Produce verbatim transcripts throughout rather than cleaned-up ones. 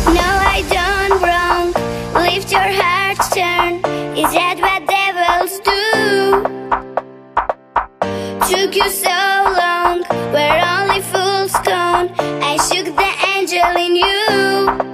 No, I done wrong. Lift your heart, turn. Is that what devils do? Took you so long, we're only fools gone. I shook the angel in you.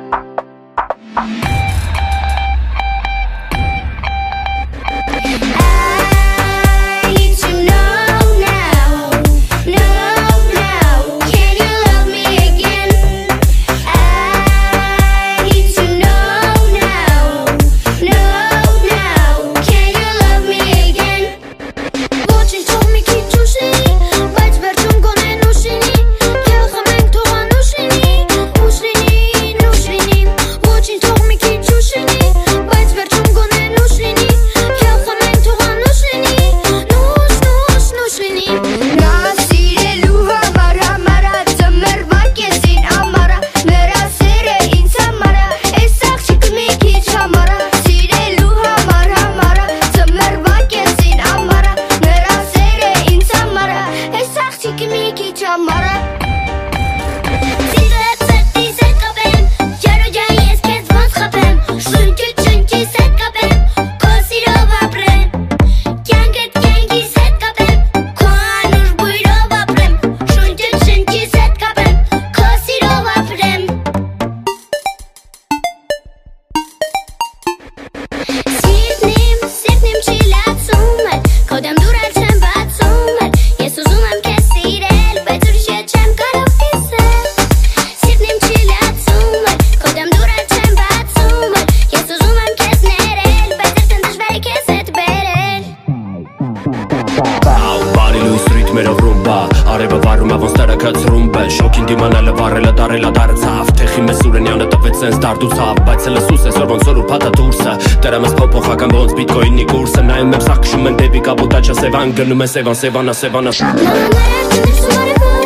Արևը վարում ավոն ստարակած ռումբել Շոքին դիմանալը վարելը դարելա դարձավ Թեխի մեզ ուրենյանը տվեց սենց դարդուցավ Բայց էլ սուս ես որ ոնց որ ու պատա դուրսը Դրամս փոփոխական ոնց բիտկոյնի կուրսը Նայում եմ սաղ քշում են դեպի կապոտաչա սևան Գնում է սևան, սևանա, սևանա